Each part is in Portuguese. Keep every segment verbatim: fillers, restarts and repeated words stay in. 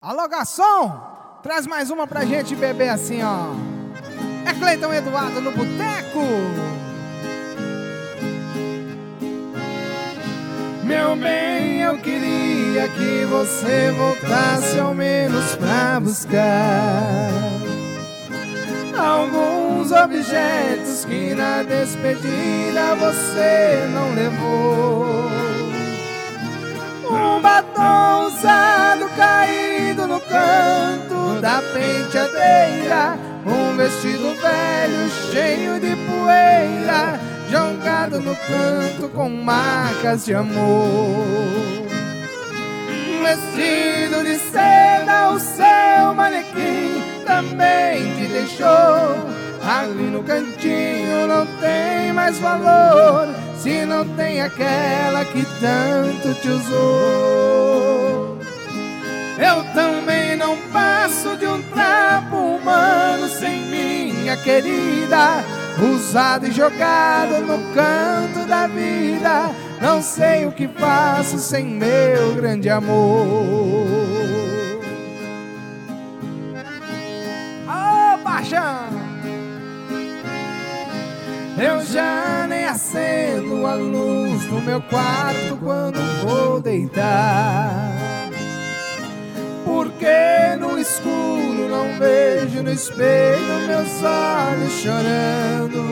Alô, garçom, traz mais uma pra gente beber assim, ó. É Cleiton Eduardo no boteco. Meu bem, eu queria que você voltasse ao menos pra buscar alguns objetos que na despedida você não levou. Um batom usado caído no canto da penteadeira, um vestido velho cheio de poeira jogado no canto com marcas de amor. Um vestido de seda, o seu manequim também te deixou. Ali no cantinho não tem mais valor se não tem aquela que tanto te usou. Eu também não passo de um trapo humano sem minha querida, usado e jogado no canto da vida. Não sei o que faço sem meu grande amor. Ô, paixão! Eu já nem acendo a luz no meu quarto quando vou deitar, porque no escuro não vejo no espelho meus olhos chorando.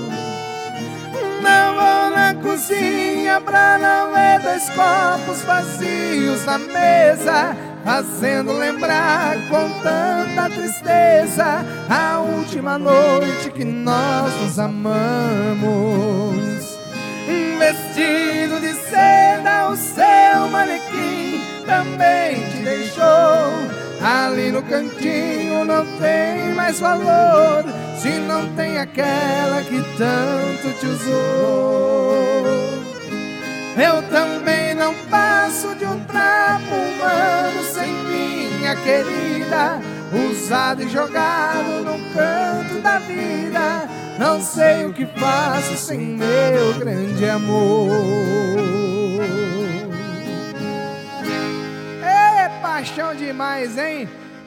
Não vou na cozinha pra não ver dois copos vazios na mesa, fazendo lembrar com tanta tristeza a última noite que nós nos amamos. Um vestido de seda, o seu manequim também te deixou. Ali no cantinho não tem mais valor se não tem aquela que tanto te usou. Eu também não passo de um trapo humano sem minha querida, usado e jogado no canto da vida. Não sei o que faço sem meu grande amor. É paixão demais, hein?